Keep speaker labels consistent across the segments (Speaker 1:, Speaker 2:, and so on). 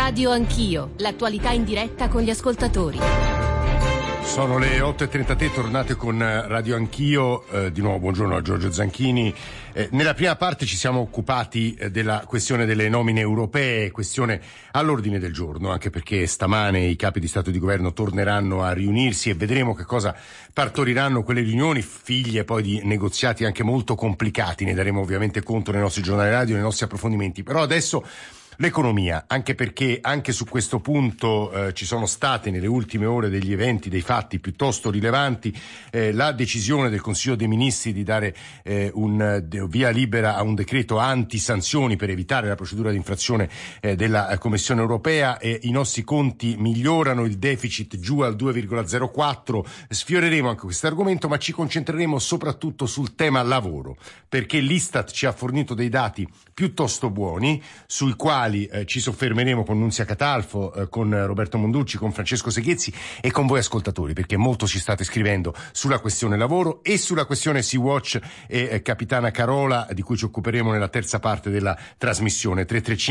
Speaker 1: Radio Anch'io, l'attualità in diretta con gli ascoltatori.
Speaker 2: Sono le 8.33, tornate con Radio Anch'io. Di nuovo buongiorno a Giorgio Zanchini. Nella prima parte ci siamo occupati della questione delle nomine europee, questione all'ordine del giorno, anche perché stamane i capi di Stato e di Governo torneranno a riunirsi e vedremo che cosa partoriranno quelle riunioni, figlie poi di negoziati anche molto complicati. Ne daremo ovviamente conto nei nostri giornali radio, nei nostri approfondimenti. Però adesso l'economia, anche perché anche su questo punto ci sono state nelle ultime ore degli eventi, dei fatti piuttosto rilevanti. La decisione del Consiglio dei Ministri di dare via libera a un decreto anti-sanzioni per evitare la procedura di infrazione della Commissione europea. I nostri conti migliorano, il deficit giù al 2,04. Sfioreremo anche questo argomento, ma ci concentreremo soprattutto sul tema lavoro, perché l'Istat ci ha fornito dei dati piuttosto buoni, sui quali ci soffermeremo con Nunzia Catalfo, con Roberto Monducci, con Francesco Seghezzi e con voi ascoltatori, perché molto ci state scrivendo sulla questione lavoro e sulla questione Sea-Watch e Capitana Carola, di cui ci occuperemo nella terza parte della trasmissione.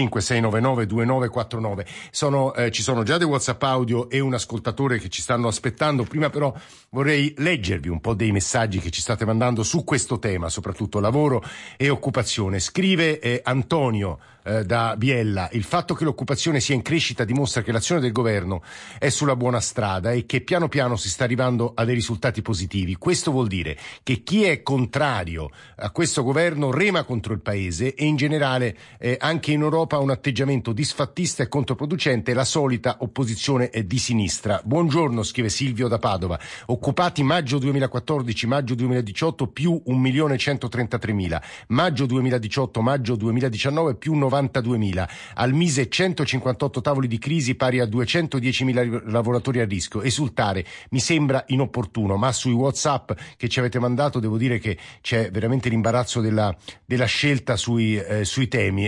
Speaker 2: 335-699-2949. Ci sono già dei WhatsApp audio e un ascoltatore che ci stanno aspettando. Prima però vorrei leggervi un po' dei messaggi che ci state mandando su questo tema, soprattutto lavoro e occupazione. Scrive Antonio da Biella: il fatto che l'occupazione sia in crescita dimostra che l'azione del governo è sulla buona strada e che piano piano si sta arrivando a dei risultati positivi. Questo vuol dire che chi è contrario a questo governo rema contro il paese e in generale anche in Europa ha un atteggiamento disfattista e controproducente, la solita opposizione di sinistra. Buongiorno, scrive Silvio da Padova. Occupati maggio 2014, maggio 2018 più 1.133.000, maggio 2018, maggio 2019 più 92.000, al Mise 158 tavoli di crisi pari a 210.000 lavoratori a rischio. Esultare mi sembra inopportuno, ma sui WhatsApp che ci avete mandato devo dire che c'è veramente l'imbarazzo della scelta sui temi.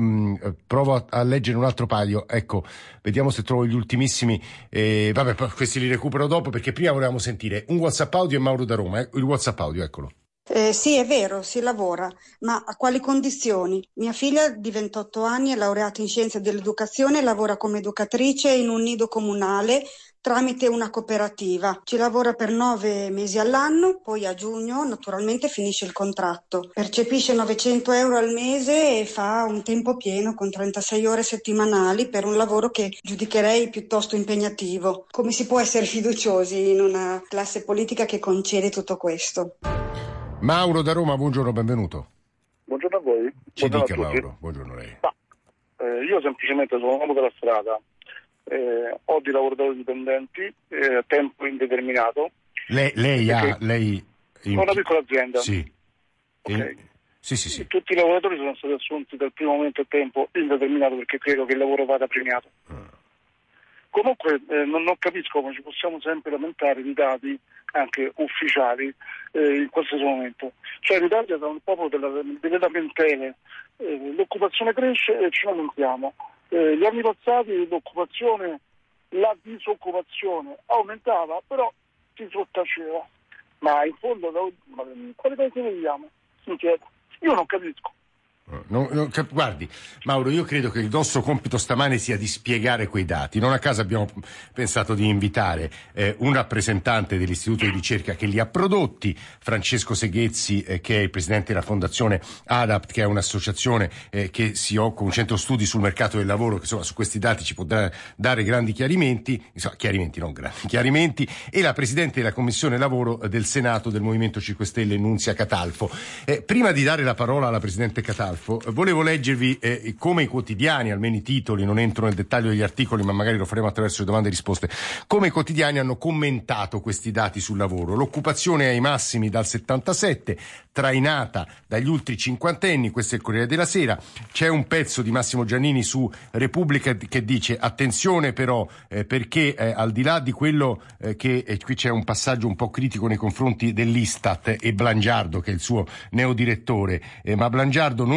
Speaker 2: Provo a leggere un altro paio, ecco, vediamo se trovo gli ultimissimi. Vabbè, questi li recupero dopo, perché prima volevamo sentire un WhatsApp audio e Mauro da Roma. Il WhatsApp audio, eccolo.
Speaker 3: Sì, è vero, si lavora, ma a quali condizioni? Mia figlia di 28 anni è laureata in scienze dell'educazione e lavora come educatrice in un nido comunale tramite una cooperativa. Ci lavora per 9 mesi all'anno, poi a giugno naturalmente finisce il contratto. Percepisce 900 euro al mese e fa un tempo pieno con 36 ore settimanali per un lavoro che giudicherei piuttosto impegnativo. Come si può essere fiduciosi in una classe politica che concede tutto questo?
Speaker 2: Mauro da Roma, buongiorno, benvenuto.
Speaker 4: Buongiorno a voi.
Speaker 2: Ci
Speaker 4: Buongiorno
Speaker 2: dica
Speaker 4: a tutti.
Speaker 2: Mauro, buongiorno a lei.
Speaker 4: Io semplicemente sono un uomo della strada, ho di lavoratori dipendenti a tempo indeterminato.
Speaker 2: Lei ha
Speaker 4: una piccola azienda.
Speaker 2: Sì.
Speaker 4: Okay.
Speaker 2: Sì.
Speaker 4: Tutti i lavoratori sono stati assunti dal primo momento a tempo indeterminato, perché credo che il lavoro vada premiato. Comunque non capisco come ci possiamo sempre lamentare di dati anche ufficiali in qualsiasi momento. Cioè l'Italia da un popolo delle lamentele, l'occupazione cresce e ci lamentiamo. Gli anni passati la disoccupazione aumentava, però si sottaceva. Ma in fondo quale paese viviamo? Mi chiedo. Io non capisco.
Speaker 2: Guardi Mauro, io credo che il nostro compito stamane sia di spiegare quei dati. Non a caso abbiamo pensato di invitare un rappresentante dell'istituto di ricerca che li ha prodotti, Francesco Seghezzi, che è il presidente della fondazione ADAPT, che è un'associazione che si occupa, un centro studi sul mercato del lavoro, che insomma su questi dati ci può dare grandi chiarimenti, e la presidente della commissione lavoro del Senato del Movimento 5 Stelle, Nunzia Catalfo. Prima di dare la parola alla presidente Catalfo, volevo leggervi come i quotidiani, almeno i titoli, non entro nel dettaglio degli articoli, ma magari lo faremo attraverso le domande e risposte, come i quotidiani hanno commentato questi dati sul lavoro. L'occupazione è ai massimi dal 77, trainata dagli ultimi cinquantenni, questo è il Corriere della Sera. C'è un pezzo di Massimo Giannini su Repubblica che dice: attenzione però, perché al di là di quello qui c'è un passaggio un po' critico nei confronti dell'Istat e Blangiardo, che è il suo neodirettore, ma Blangiardo non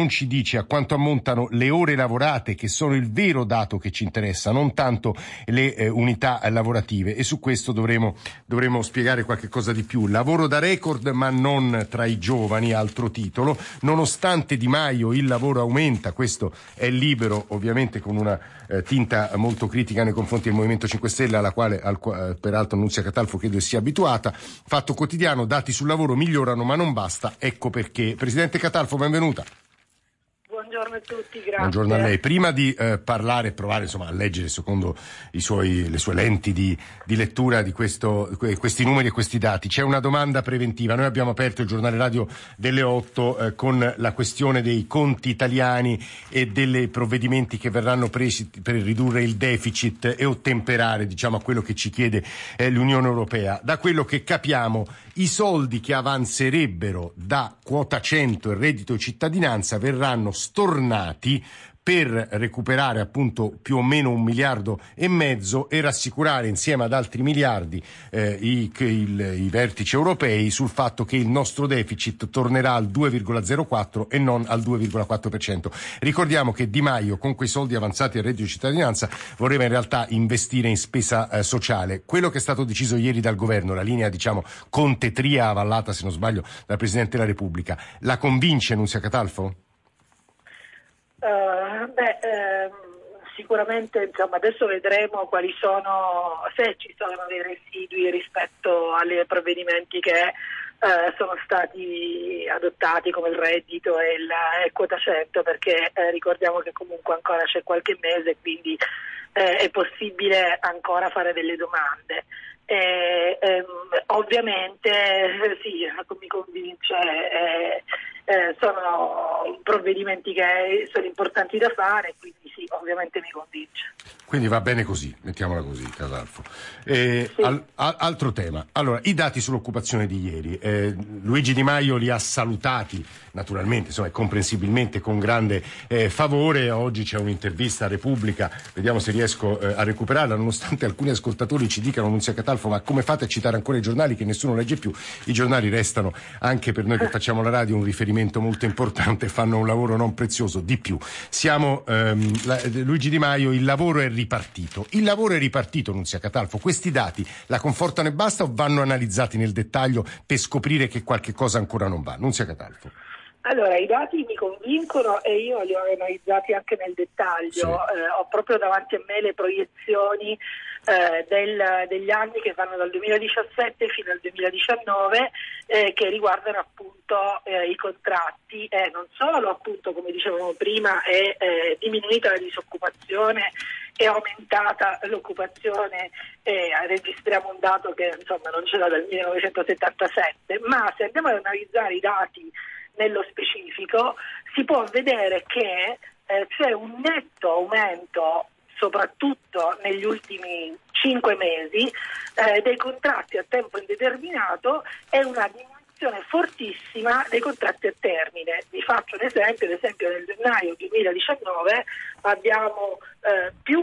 Speaker 2: non ci dice a quanto ammontano le ore lavorate, che sono il vero dato che ci interessa, non tanto le unità lavorative, e su questo dovremo spiegare qualche cosa di più. Lavoro da record ma non tra i giovani, altro titolo. Nonostante Di Maio il lavoro aumenta, questo è Libero, ovviamente con una tinta molto critica nei confronti del Movimento 5 Stelle, alla quale peraltro Nunzia Catalfo credo sia abituata. Fatto Quotidiano, dati sul lavoro migliorano ma non basta, ecco perché. Presidente Catalfo, benvenuta.
Speaker 5: Buongiorno a tutti, grazie.
Speaker 2: Buongiorno a lei. Prima di parlare e provare insomma a leggere secondo le sue lenti di lettura di questi numeri e questi dati, c'è una domanda preventiva. Noi abbiamo aperto il giornale radio delle 8 con la questione dei conti italiani e dei provvedimenti che verranno presi per ridurre il deficit e ottemperare, diciamo, a quello che ci chiede l'Unione Europea. Da quello che capiamo, i soldi che avanzerebbero da quota 100 e reddito di cittadinanza verranno stornati per recuperare appunto più o meno 1,5 miliardi e rassicurare insieme ad altri miliardi i vertici europei sul fatto che il nostro deficit tornerà al 2,04 e non al 2,4%. Ricordiamo che Di Maio con quei soldi avanzati al reddito di cittadinanza voleva in realtà investire in spesa sociale. Quello che è stato deciso ieri dal governo, la linea diciamo Conte-Tria avallata se non sbaglio dal Presidente della Repubblica, la convince Nunzia Catalfo?
Speaker 5: Sicuramente insomma, adesso vedremo quali sono, se ci sono dei residui rispetto ai provvedimenti che sono stati adottati come il reddito e quota 100, perché ricordiamo che comunque ancora c'è qualche mese, quindi è possibile ancora fare delle domande. Ovviamente sì, mi convince, sono provvedimenti che sono importanti da fare, quindi sì, ovviamente mi convince.
Speaker 2: Quindi va bene così, mettiamola così, Catalfo.
Speaker 5: Sì.
Speaker 2: Altro tema. Allora, i dati sull'occupazione di ieri. Luigi Di Maio li ha salutati, naturalmente, insomma, comprensibilmente, con grande favore. Oggi c'è un'intervista a Repubblica, vediamo se riesco a recuperarla, nonostante alcuni ascoltatori ci dicano, Nunzia Catalfo, ma come fate a citare ancora i giornali che nessuno legge più? I giornali restano, anche per noi che facciamo la radio, un riferimento molto importante, fanno un lavoro non prezioso, di più. Luigi Di Maio, il lavoro è ripartito. Il lavoro è ripartito, Nunzia Catalfo. Questi dati la confortano e basta o vanno analizzati nel dettaglio per scoprire che qualche cosa ancora non va? Nunzia Catalfo.
Speaker 5: Allora, i dati mi convincono e io li ho analizzati anche nel dettaglio.
Speaker 2: Sì.
Speaker 5: Ho proprio davanti a me le proiezioni degli anni che vanno dal 2017 fino al 2019 che riguardano appunto i contratti, e non solo, appunto, come dicevamo prima, è diminuita la disoccupazione, è aumentata l'occupazione, registriamo un dato che insomma non c'era dal 1977, ma se andiamo ad analizzare i dati nello specifico si può vedere che c'è un netto aumento, soprattutto negli ultimi 5 mesi, dei contratti a tempo indeterminato e una diminuzione fortissima dei contratti a termine. Vi faccio un esempio, nel gennaio 2019 abbiamo più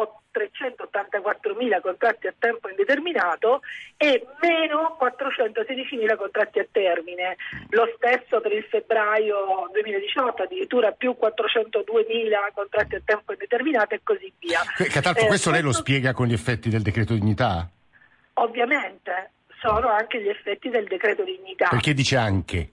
Speaker 5: 384.000 contratti a tempo indeterminato e meno 416.000 contratti a termine. Lo stesso per il febbraio 2018, addirittura più 402.000 contratti a tempo indeterminato e così via.
Speaker 2: Catalfo, questo lei lo spiega con gli effetti del decreto dignità?
Speaker 5: Ovviamente sono anche gli effetti del decreto dignità.
Speaker 2: Perché dice anche?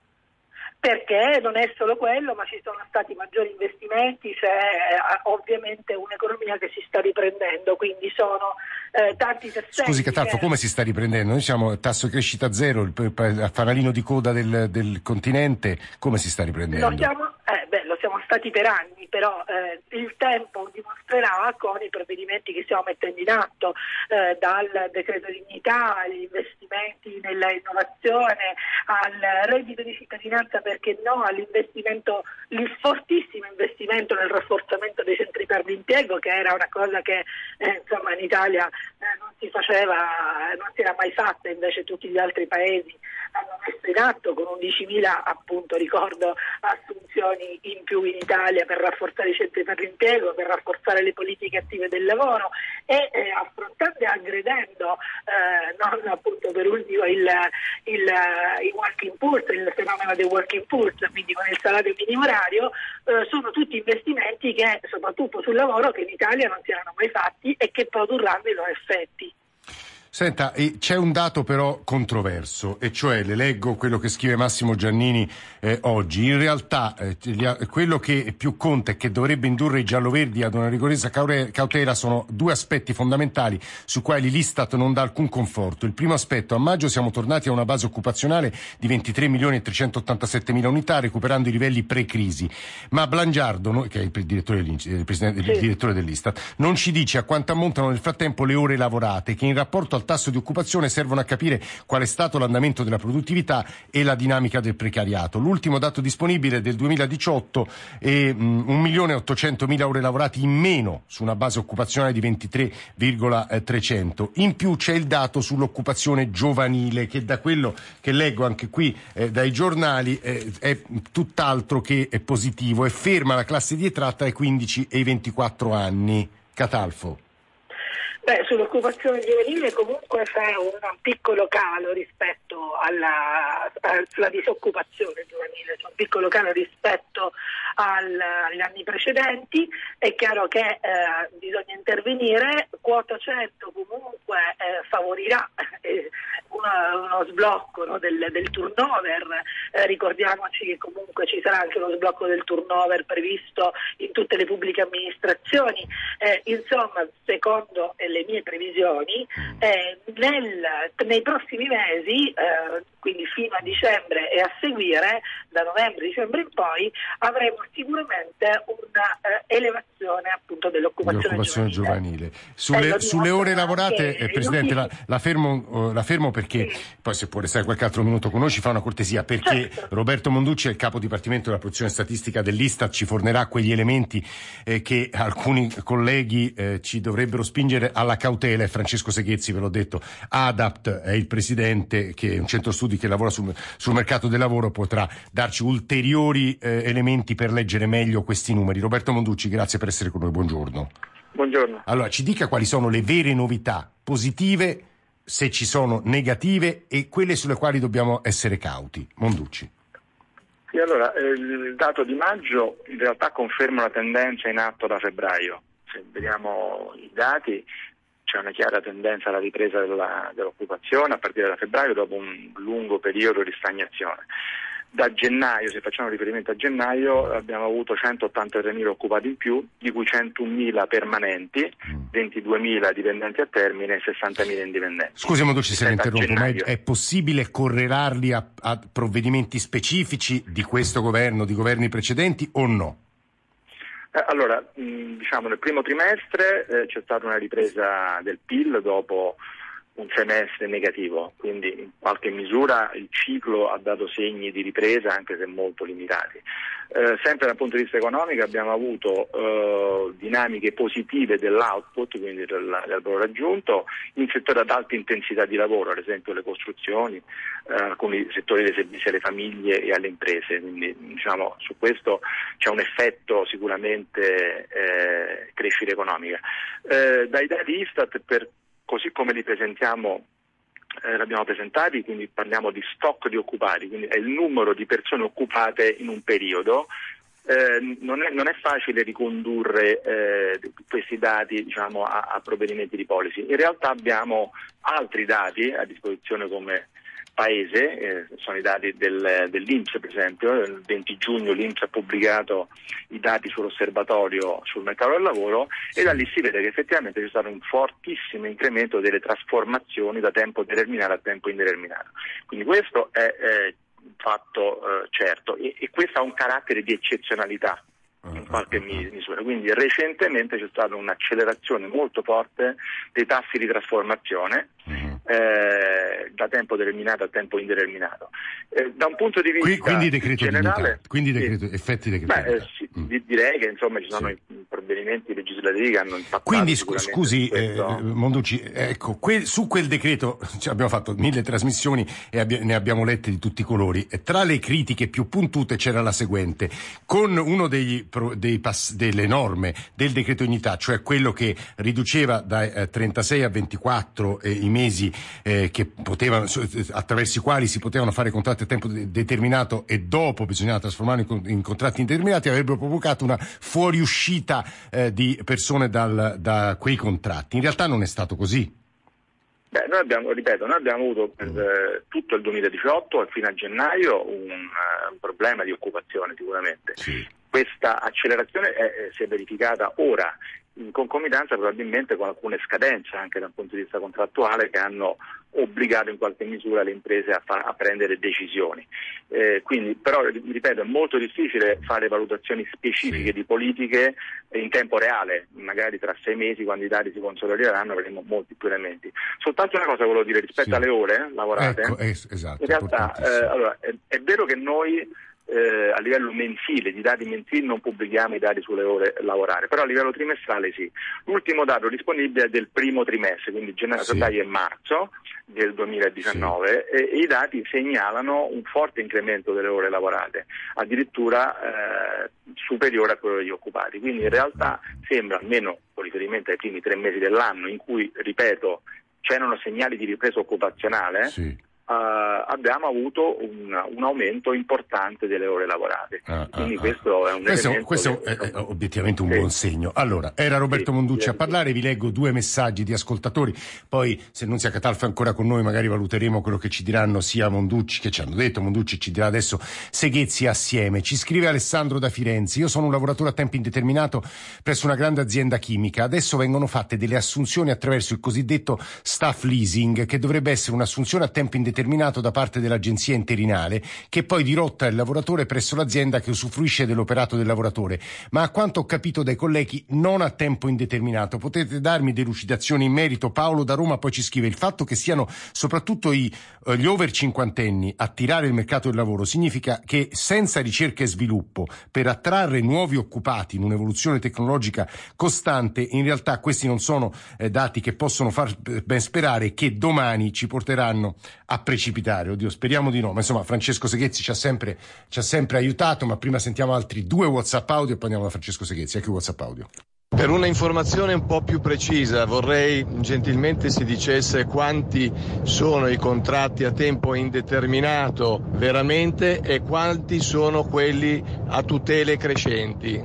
Speaker 5: Perché non è solo quello, ma ci sono stati maggiori investimenti, c'è ovviamente un'economia che si sta riprendendo, quindi sono tanti tasselli.
Speaker 2: Scusi Catalfo, come si sta riprendendo? Noi siamo a tasso di crescita zero, il fanalino di coda del continente, come si sta riprendendo?
Speaker 5: Lo siamo stati per anni, però il tempo dimostrerà con i provvedimenti che stiamo mettendo in atto, dal decreto dignità agli investimenti nella innovazione, al reddito di cittadinanza, perché no, all'investimento, il fortissimo investimento nel rafforzamento dei centri per l'impiego, che era una cosa che insomma in Italia non si faceva, non si era mai fatta, invece tutti gli altri paesi hanno messo in atto con 11.000, appunto, ricordo, assunzioni assunzioni in più in Italia per rafforzare i centri per l'impiego, per rafforzare le politiche attive del lavoro e affrontando e aggredendo non appunto per ultimo il working poor, il fenomeno del working poor, quindi con il salario minimo orario, sono tutti investimenti che soprattutto sul lavoro che in Italia non si erano mai fatti e che produrranno i loro effetti.
Speaker 2: Senta, c'è un dato però controverso, e cioè, le leggo quello che scrive Massimo Giannini oggi. In realtà quello che più conta e che dovrebbe indurre i gialloverdi ad una rigorosa cautela sono due aspetti fondamentali su quali l'Istat non dà alcun conforto. Il primo aspetto: a maggio siamo tornati a una base occupazionale di 23.387.000 unità, recuperando i livelli pre-crisi. Ma Blangiardo, che è il direttore dell'Istat, non ci dice a quanto ammontano nel frattempo le ore lavorate, che in rapporto al tasso di occupazione servono a capire qual è stato l'andamento della produttività e la dinamica del precariato. L'ultimo dato disponibile del 2018 è 1.800.000 ore lavorate in meno su una base occupazionale di 23,300. In più c'è il dato sull'occupazione giovanile, che da quello che leggo anche qui dai giornali è tutt'altro che è positivo, e ferma la classe di età tra i 15 e i 24 anni. Catalfo.
Speaker 5: Sull'occupazione giovanile comunque c'è un piccolo calo rispetto alla disoccupazione giovanile, c'è un piccolo calo rispetto agli anni precedenti. È chiaro che bisogna intervenire. Quota 100 comunque favorirà uno sblocco, no, del turnover. Ricordiamoci che comunque ci sarà anche lo sblocco del turnover previsto in tutte le pubbliche amministrazioni. Insomma, secondo le mie previsioni, nei prossimi mesi, quindi fino a dicembre e a seguire, da novembre-dicembre in poi, avremo sicuramente una elevazione appunto dell'occupazione giovanile.
Speaker 2: Sulle ore lavorate, Presidente, la fermo perché poi, se può restare qualche altro minuto con noi, ci fa una cortesia, perché certo. Roberto Monducci, il capo dipartimento della produzione statistica dell'Istat, ci fornirà quegli elementi che alcuni colleghi ci dovrebbero spingere alla cautela, e Francesco Seghezzi, ve l'ho detto, ADAPT è il presidente, che è un centro studi che lavora sul mercato del lavoro, potrà darci ulteriori elementi per leggere meglio questi numeri. Roberto Monducci, grazie per essere con noi, buongiorno.
Speaker 4: Buongiorno.
Speaker 2: Allora, ci dica quali sono le vere novità positive, se ci sono negative, e quelle sulle quali dobbiamo essere cauti. Monducci.
Speaker 6: Sì, allora, il dato di maggio in realtà conferma la tendenza in atto da febbraio. Se vediamo i dati, c'è una chiara tendenza alla ripresa dell'occupazione a partire da febbraio, dopo un lungo periodo di stagnazione. Da gennaio, se facciamo riferimento a gennaio, abbiamo avuto 183.000 occupati in più, di cui 101.000 permanenti, 22.000 dipendenti a termine e 60.000 indipendenti.
Speaker 2: Scusi Monducci se le interrompo, ma è possibile correlarli a provvedimenti specifici di questo governo, di governi precedenti, o no?
Speaker 6: Allora, diciamo nel primo trimestre c'è stata una ripresa del PIL dopo un semestre negativo, quindi in qualche misura il ciclo ha dato segni di ripresa, anche se molto limitati. Sempre dal punto di vista economico abbiamo avuto dinamiche positive dell'output, quindi del valore aggiunto, in settori ad alta intensità di lavoro, ad esempio le costruzioni, alcuni settori dei servizi alle famiglie e alle imprese, quindi diciamo su questo c'è un effetto sicuramente crescita economica. Dai dati Istat, così come li presentiamo, l'abbiamo presentati, quindi parliamo di stock di occupati, quindi è il numero di persone occupate in un periodo. Non è facile ricondurre questi dati, diciamo, a provvedimenti di policy. In realtà abbiamo altri dati a disposizione come Paese, sono i dati dell'INPS per esempio. Il 20 giugno l'INPS ha pubblicato i dati sull'osservatorio sul mercato del lavoro, e da lì si vede che effettivamente c'è stato un fortissimo incremento delle trasformazioni da tempo determinato a tempo indeterminato. Quindi questo è un fatto certo, e questo ha un carattere di eccezionalità in qualche misura. Quindi recentemente c'è stata un'accelerazione molto forte dei tassi di trasformazione da tempo determinato a tempo indeterminato. Da un punto di vista
Speaker 2: quindi decreto
Speaker 6: generale,
Speaker 2: effetti decreto.
Speaker 6: direi che insomma ci sono avvenimenti legislativi che hanno impattato.
Speaker 2: Quindi scusi Monducci, ecco, su quel decreto abbiamo fatto 1000 trasmissioni e ne abbiamo lette di tutti i colori. E tra le critiche più puntute c'era la seguente: con uno delle norme del decreto dignità, cioè quello che riduceva dai 36 a 24 i mesi che potevano, attraverso i quali si potevano fare contratti a tempo determinato e dopo bisognava trasformarli in contratti indeterminati, avrebbero provocato una fuoriuscita di persone da quei contratti. In realtà non è stato così.
Speaker 6: Noi abbiamo avuto per tutto il 2018 e fino a gennaio un problema di occupazione sicuramente. Sì. Questa accelerazione si è verificata ora, in concomitanza probabilmente con alcune scadenze anche dal punto di vista contrattuale che hanno obbligato in qualche misura le imprese a prendere decisioni. Quindi, però, ripeto, è molto difficile fare valutazioni specifiche di politiche in tempo reale. Magari tra 6 mesi, quando i dati si consolideranno, avremo molti più elementi. Soltanto una cosa volevo dire rispetto alle ore lavorate.
Speaker 2: Ecco, esatto,
Speaker 6: in realtà, allora, è vero che noi a livello mensile, di dati mensili, non pubblichiamo i dati sulle ore lavorate, però a livello trimestrale sì. L'ultimo dato disponibile è del primo trimestre, quindi gennaio, febbraio e marzo del 2019, e i dati segnalano un forte incremento delle ore lavorate, addirittura superiore a quello degli occupati. Quindi in realtà sembra, almeno con riferimento ai primi 3 mesi dell'anno, in cui, ripeto, c'erano segnali di ripresa occupazionale, abbiamo avuto un aumento importante delle ore lavorate. Quindi questo è un elemento.
Speaker 2: Questo è obiettivamente un buon segno. Allora, era Roberto Monducci a parlare, vi leggo 2 messaggi di ascoltatori, poi se Nunzia Catalfo è ancora con noi magari valuteremo quello che ci diranno sia Monducci, che ci hanno detto Monducci, ci dirà adesso Seghezzi assieme. Ci scrive Alessandro da Firenze: io sono un lavoratore a tempo indeterminato presso una grande azienda chimica, adesso vengono fatte delle assunzioni attraverso il cosiddetto staff leasing, che dovrebbe essere un'assunzione a tempo indeterminato da parte dell'agenzia interinale, che poi dirotta il lavoratore presso l'azienda che usufruisce dell'operato del lavoratore, ma a quanto ho capito dai colleghi non a tempo indeterminato. Potete darmi delucidazioni in merito? Paolo da Roma poi ci scrive: il fatto che siano soprattutto gli over cinquantenni a tirare il mercato del lavoro significa che senza ricerca e sviluppo per attrarre nuovi occupati in un'evoluzione tecnologica costante, in realtà questi non sono dati che possono far ben sperare che domani ci porteranno a precipitare. Oddio, speriamo di no, ma insomma Francesco Seghezzi ci ha sempre aiutato. Ma prima sentiamo altri 2 WhatsApp audio e poi andiamo da Francesco Seghezzi. Anche WhatsApp audio.
Speaker 7: Per una informazione un po' più precisa vorrei gentilmente si dicesse quanti sono i contratti a tempo indeterminato veramente e quanti sono quelli a tutele crescenti.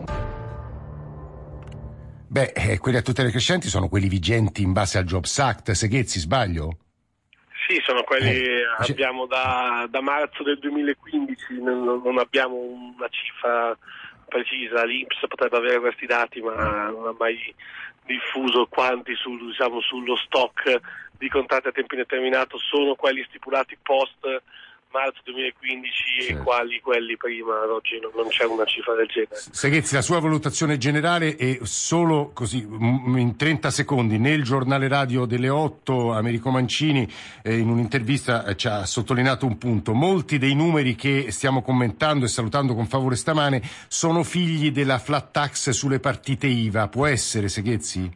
Speaker 2: Quelli a tutele crescenti sono quelli vigenti in base al Jobs Act. Seghezzi, sbaglio?
Speaker 8: Sì, sono quelli che abbiamo da marzo del 2015, non abbiamo una cifra precisa, l'INPS potrebbe avere questi dati ma non ha mai diffuso quanti sullo stock di contratti a tempo indeterminato sono quelli stipulati post marzo 2015 e quali quelli prima. Ad oggi non c'è una cifra del genere.
Speaker 2: Seghezzi, la sua valutazione generale è solo così in 30 secondi. Nel giornale radio delle 8 Americo Mancini in un'intervista ci ha sottolineato un punto: molti dei numeri che stiamo commentando e salutando con favore stamane sono figli della flat tax sulle partite IVA. Può essere, Seghezzi?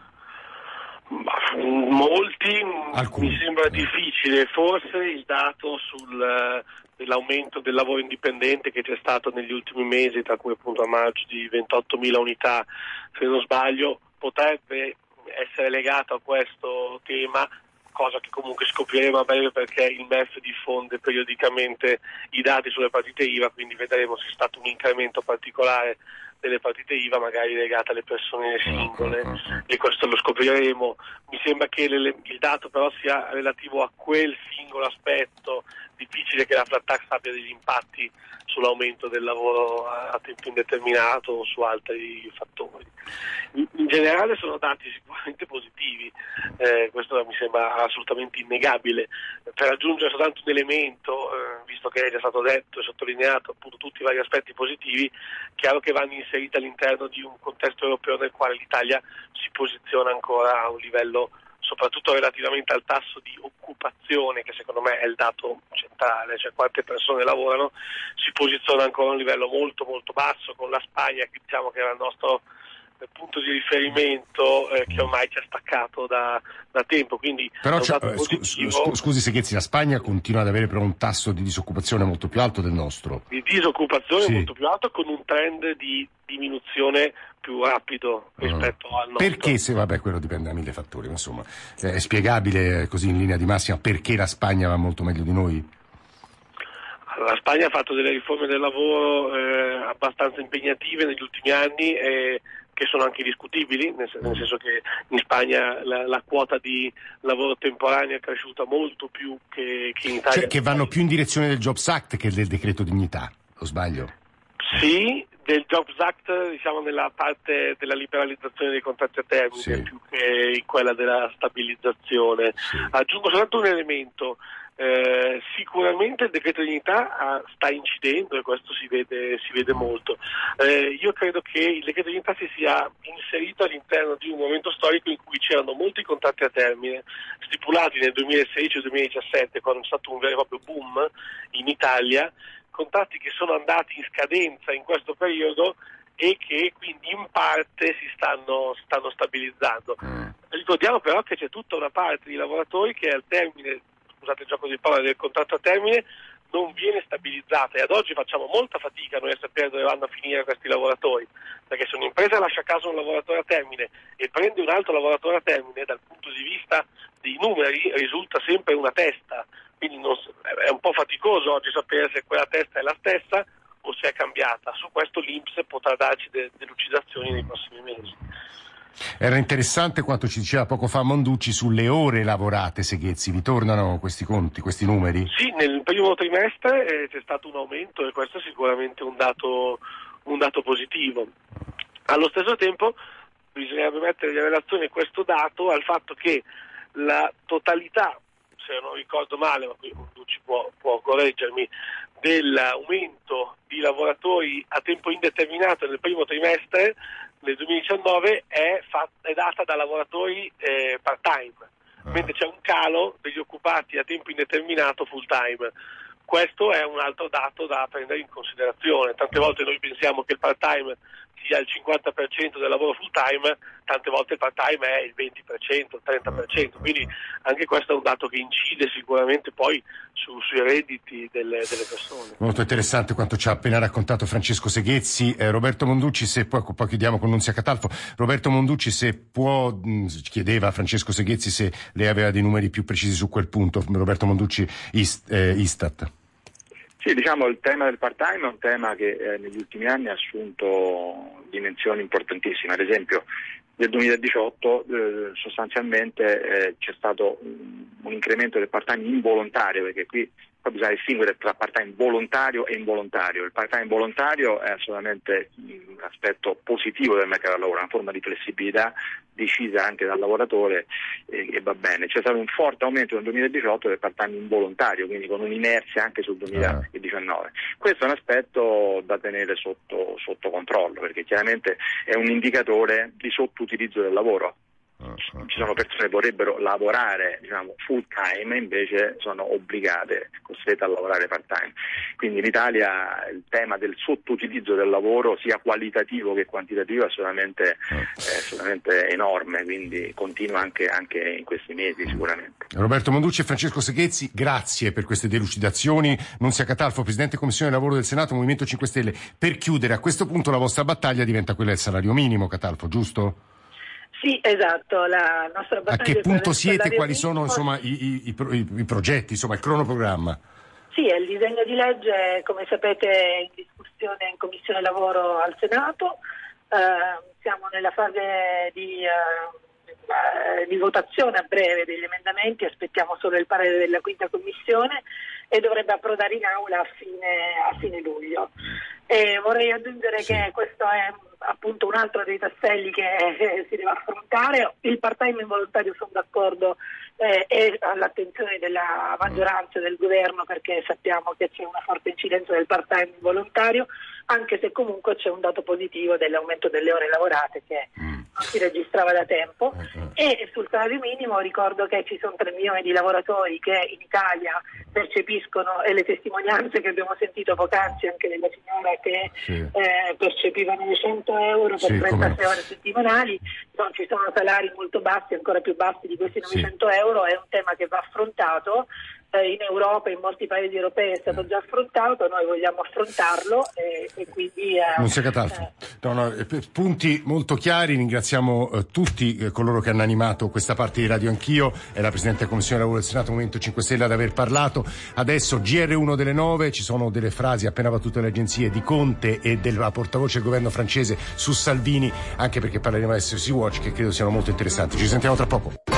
Speaker 8: Alcuni. Mi sembra difficile, forse il dato dell'aumento del lavoro indipendente che c'è stato negli ultimi mesi, tra cui appunto a maggio di 28.000 unità, se non sbaglio, potrebbe essere legato a questo tema, cosa che comunque scopriremo a breve perché il MEF diffonde periodicamente i dati sulle partite IVA, quindi vedremo se è stato un incremento particolare delle partite IVA magari legate alle persone singole e questo lo scopriremo. Mi sembra che il dato però sia relativo a quel singolo aspetto, difficile che la flat tax abbia degli impatti sull'aumento del lavoro a tempo indeterminato o su altri fattori. In generale sono dati sicuramente positivi, questo mi sembra assolutamente innegabile. Per aggiungere soltanto un elemento, visto che è già stato detto e sottolineato appunto tutti i vari aspetti positivi, chiaro che vanno inseriti all'interno di un contesto europeo nel quale l'Italia si posiziona ancora a un livello, soprattutto relativamente al tasso di occupazione, che secondo me è il dato centrale, cioè quante persone lavorano, si posiziona ancora a un livello molto molto basso, con la Spagna che diciamo che era il nostro punto di riferimento che ormai ci ha staccato da tempo, quindi
Speaker 2: però scusi Seghezzi, la Spagna continua ad avere però un tasso di disoccupazione molto più alto del nostro.
Speaker 8: Di disoccupazione molto più alto, con un trend di diminuzione più rapido rispetto al nostro.
Speaker 2: Perché? Quello dipende da mille fattori, ma insomma è spiegabile così in linea di massima perché la Spagna va molto meglio di noi?
Speaker 8: La Spagna ha fatto delle riforme del lavoro abbastanza impegnative negli ultimi anni che sono anche discutibili, nel senso che in Spagna la quota di lavoro temporaneo è cresciuta molto più che in Italia.
Speaker 2: Cioè che vanno più in direzione del Jobs Act che del decreto dignità, o sbaglio?
Speaker 8: Sì, del Jobs Act, diciamo nella parte della liberalizzazione dei contratti a termine, più che in quella della stabilizzazione. Aggiungo soltanto un elemento. Sicuramente il decreto dignità sta incidendo, e questo si vede molto. Io credo che il decreto dignità si sia inserito all'interno di un momento storico in cui c'erano molti contratti a termine stipulati nel 2016 e 2017, quando è stato un vero e proprio boom in Italia, contratti che sono andati in scadenza in questo periodo e che quindi in parte si stanno stabilizzando. Ricordiamo però che c'è tutta una parte di lavoratori che al termine, scusate il gioco di parole, del contratto a termine non viene stabilizzata, e ad oggi facciamo molta fatica noi a sapere dove vanno a finire questi lavoratori, perché se un'impresa lascia a casa un lavoratore a termine e prende un altro lavoratore a termine, dal punto di vista dei numeri risulta sempre una testa, quindi è un po' faticoso oggi sapere se quella testa è la stessa o se è cambiata. Su questo l'INPS potrà darci delucidazioni nei prossimi mesi.
Speaker 2: Era interessante quanto ci diceva poco fa Monducci sulle ore lavorate, Seghezzi. Vi tornano questi conti, questi numeri?
Speaker 8: Sì, nel primo trimestre c'è stato un aumento e questo è sicuramente un dato positivo. Allo stesso tempo bisognerebbe mettere in relazione questo dato al fatto che la totalità, se non ricordo male, ma qui Monducci può correggermi, dell'aumento di lavoratori a tempo indeterminato nel primo trimestre nel 2019 è data da lavoratori part-time, mentre c'è un calo degli occupati a tempo indeterminato full-time. Questo è un altro dato da prendere in considerazione. Tante volte noi pensiamo che il part-time sia il 50% del lavoro full-time, tante volte il part-time è il 20%, il 30%, quindi anche questo è un dato che incide sicuramente poi sui redditi delle persone.
Speaker 2: Molto interessante quanto ci ha appena raccontato Francesco Seghezzi. Roberto Monducci, se poi chiudiamo con Nunzia Catalfo. Roberto Monducci, se può, chiedeva Francesco Seghezzi se lei aveva dei numeri più precisi su quel punto. Roberto Monducci, Istat.
Speaker 6: Sì, diciamo il tema del part-time è un tema che negli ultimi anni ha assunto dimensioni importantissime. Ad esempio nel 2018 sostanzialmente c'è stato un incremento del part-time involontario, perché qui poi bisogna distinguere tra part-time volontario e involontario. Il part-time volontario è assolutamente un aspetto positivo del mercato del lavoro, una forma di flessibilità decisa anche dal lavoratore e va bene. C'è stato un forte aumento nel 2018 del part-time involontario, quindi con un'inerzia anche sul 2019. Questo è un aspetto da tenere sotto controllo, perché chiaramente è un indicatore di sottoutilizzo del lavoro. Ci sono persone che vorrebbero lavorare full time, invece sono obbligate, costrette a lavorare part time. Quindi in Italia il tema del sottoutilizzo del lavoro, sia qualitativo che quantitativo, è assolutamente enorme, quindi continua anche in questi mesi sicuramente.
Speaker 2: Roberto Monducci e Francesco Seghezzi, grazie per queste delucidazioni. Nunzia Catalfo, Presidente Commissione Lavoro del Senato, Movimento 5 Stelle. Per chiudere, a questo punto la vostra battaglia diventa quella del salario minimo, Catalfo, giusto?
Speaker 5: Sì, esatto, la nostra battaglia.
Speaker 2: A che punto siete? Quali sono i progetti, il cronoprogramma?
Speaker 5: Sì, è il disegno di legge, come sapete, in discussione in Commissione Lavoro al Senato. Siamo nella fase di votazione a breve degli emendamenti, aspettiamo solo il parere della quinta commissione e dovrebbe approdare in aula a fine luglio. E vorrei aggiungere che questo è appunto un altro dei tasselli che si deve affrontare. Il part-time involontario, sono d'accordo, è all'attenzione della maggioranza e del governo, perché sappiamo che c'è una forte incidenza del part-time involontario, anche se comunque c'è un dato positivo dell'aumento delle ore lavorate che si registrava da tempo. E sul salario minimo ricordo che ci sono 3 milioni di lavoratori che in Italia percepiscono, e le testimonianze che abbiamo sentito poc'anzi anche della signora che percepivano 100 euro per 36 ore settimanali, ci sono salari molto bassi, ancora più bassi di questi 900 euro. È un tema che va affrontato. In Europa, in molti paesi europei è stato già affrontato, noi vogliamo affrontarlo e quindi...
Speaker 2: non sia Catalfo. Punti molto chiari, ringraziamo tutti coloro che hanno animato questa parte di Radio Anch'io, è la Presidente della Commissione Lavoro del Senato Movimento 5 Stelle ad aver parlato. Adesso GR1 delle 9, ci sono delle frasi appena battute dalle agenzie di Conte e della portavoce del governo francese su Salvini, anche perché parleremo di SOS Watch, che credo siano molto interessanti. Ci sentiamo tra poco.